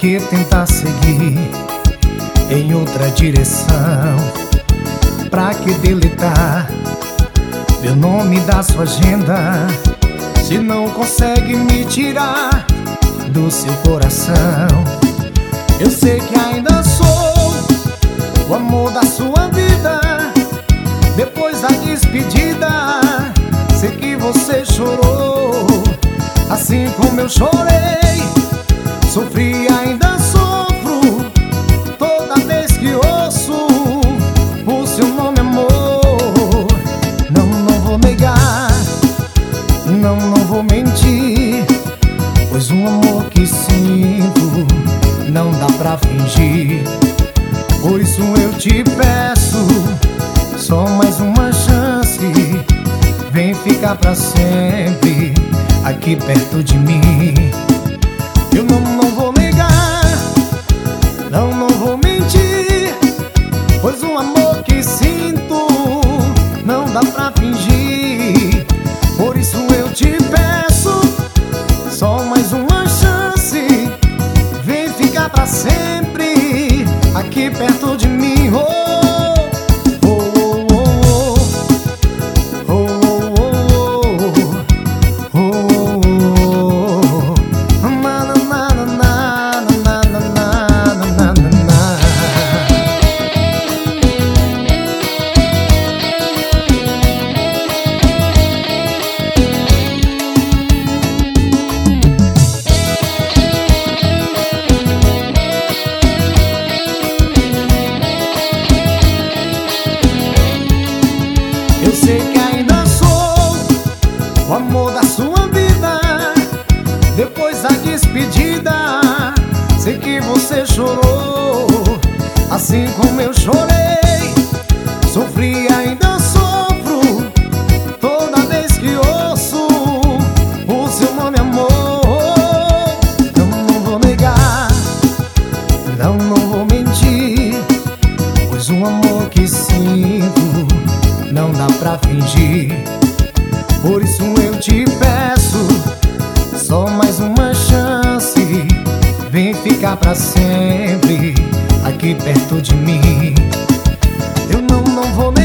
que tentar seguir em outra direção? Pra que deletar meu nome da sua agenda, se não consegue me tirar do seu coração? Eu sei que ainda sou o amor da sua vida. Depois da despedida, sei que você chorou, assim como eu chorei. Sofri, ainda sofro toda vez que ouço o seu nome, amor. Não vou negar, não vou mentir, pois um amor que sinto não dá pra fingir. Por isso eu te peço só mais uma chance, vem ficar pra sempre aqui perto de mim. Eu não vou negar, não vou mentir, pois um amor que sinto não dá pra fingir. Por isso eu te peço só mais uma chance, vem ficar pra sempre aqui perto de mim. Eu sei que ainda sou o amor da sua vida. Depois da despedida, sei que você chorou, assim como eu chorei. Sofri, ainda sofro toda vez que ouço o seu nome, amor. Não vou negar, não vou mentir, pois um amor que sinto não dá pra fingir. Por isso eu te peço só mais uma chance, vem ficar pra sempre aqui perto de mim. Eu não vou